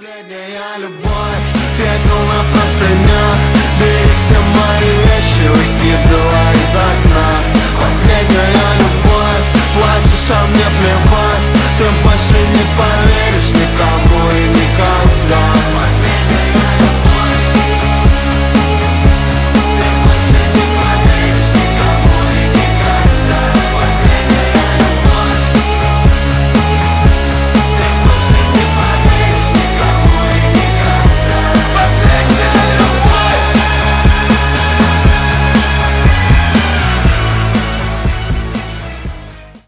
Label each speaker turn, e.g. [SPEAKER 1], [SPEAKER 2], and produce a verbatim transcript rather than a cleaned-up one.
[SPEAKER 1] Последняя любовь, пепел на простынях. Бери все мои вещи, выкидывай.